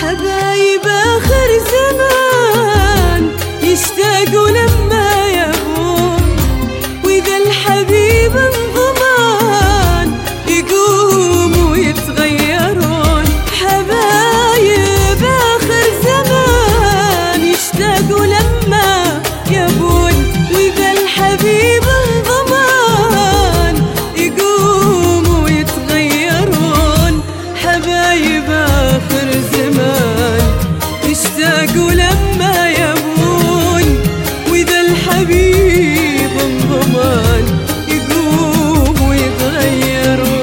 حبايب آخر زمان يشتاقوا لما يبون، وإذا الحبيب انضمان يقوموا يتغيرون. حبايب آخر زمان يشتاقوا لما يبون، وإذا الحبيب انضمان يقوموا يتغيرون. حبايب آخر زمان يشتاقوا لما يبون، وإذا الحبيب انضمان يقوموا يتغيرون.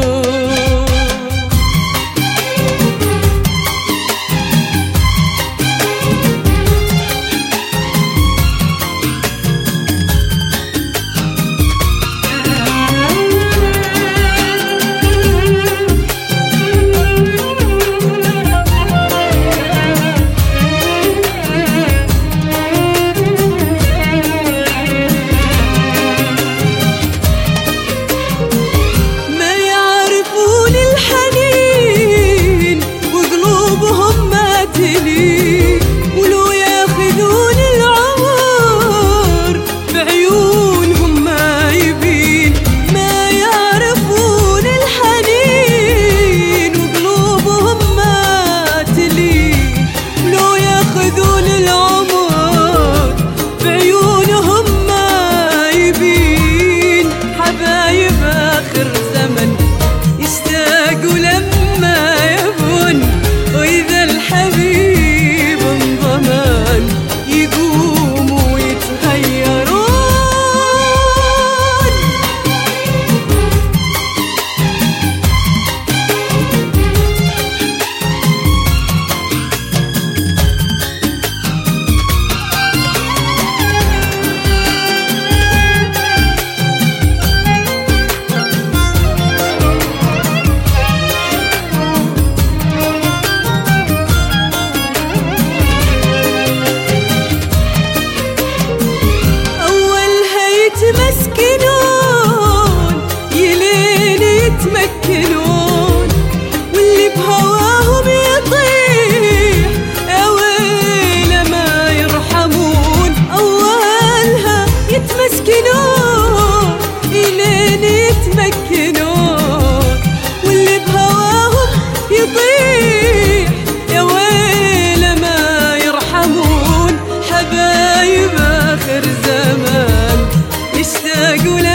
ولو ياخذون العمر بعيونهم ما يبين، ما يعرفون الحنين وقلوبهم ما تلين. ولو ياخذون العمر بعيونهم ما يبين. حبايب آخر زمن يشتاقوا لما يبون، وإذا الحبيب انضمان يقوموا يتغيرون. يتمسكنون يلين يتمكنون، واللي بهواهم يطيح يا ويله ما يرحمون. أولها يتمسكنون يلين يتمكنون، واللي بهواهم يطيح يا ويله ما يرحمون. حبايب آخر زمان يشتاقوا